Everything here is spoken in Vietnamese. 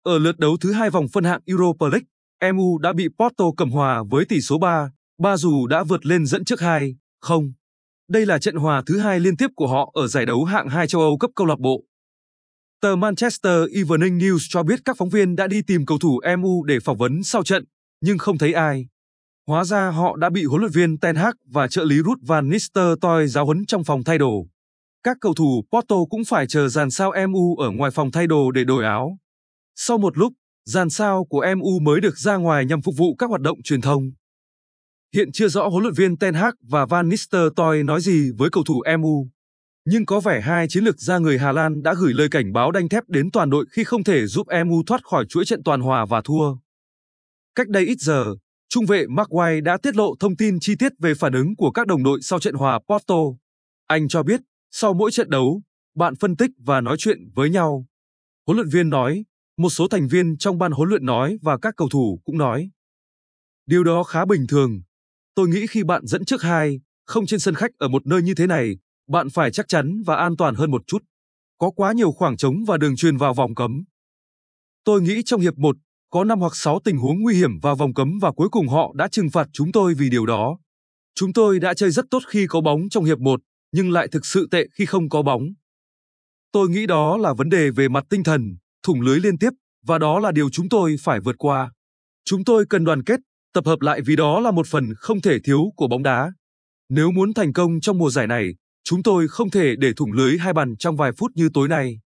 Ở lượt đấu thứ hai vòng phân hạng Europa League, MU đã bị Porto cầm hòa với tỷ số 3-3 dù đã vượt lên dẫn trước 2-0. Đây là trận hòa thứ hai liên tiếp của họ ở giải đấu hạng 2 châu Âu cấp câu lạc bộ. Tờ Manchester Evening News cho biết các phóng viên đã đi tìm cầu thủ MU để phỏng vấn sau trận, nhưng không thấy ai. Hóa ra họ đã bị huấn luyện viên Ten Hag và trợ lý Ruud van Nistelrooy giáo huấn trong phòng thay đồ. Các cầu thủ Porto cũng phải chờ dàn sao MU ở ngoài phòng thay đồ để đổi áo. Sau một lúc, dàn sao của MU mới được ra ngoài nhằm phục vụ các hoạt động truyền thông. Hiện chưa rõ huấn luyện viên Ten Hag và Van Nistelrooy nói gì với cầu thủ MU. Nhưng có vẻ hai chiến lược gia người Hà Lan đã gửi lời cảnh báo đanh thép đến toàn đội khi không thể giúp MU thoát khỏi chuỗi trận toàn hòa và thua. Cách đây ít giờ, trung vệ Maguire đã tiết lộ thông tin chi tiết về phản ứng của các đồng đội sau trận hòa Porto. Anh cho biết, sau mỗi trận đấu, bạn phân tích và nói chuyện với nhau. Huấn luyện viên nói, một số thành viên trong ban huấn luyện nói và các cầu thủ cũng nói. Điều đó khá bình thường. Tôi nghĩ khi bạn dẫn trước 2-0 trên sân khách ở một nơi như thế này, bạn phải chắc chắn và an toàn hơn một chút. Có quá nhiều khoảng trống và đường chuyền vào vòng cấm. Tôi nghĩ trong hiệp 1, có 5 hoặc 6 tình huống nguy hiểm vào vòng cấm và cuối cùng họ đã trừng phạt chúng tôi vì điều đó. Chúng tôi đã chơi rất tốt khi có bóng trong hiệp 1, nhưng lại thực sự tệ khi không có bóng. Tôi nghĩ đó là vấn đề về mặt tinh thần, thủng lưới liên tiếp, và đó là điều chúng tôi phải vượt qua. Chúng tôi cần đoàn kết, tập hợp lại vì đó là một phần không thể thiếu của bóng đá. Nếu muốn thành công trong mùa giải này, chúng tôi không thể để thủng lưới 2 bàn trong vài phút như tối nay.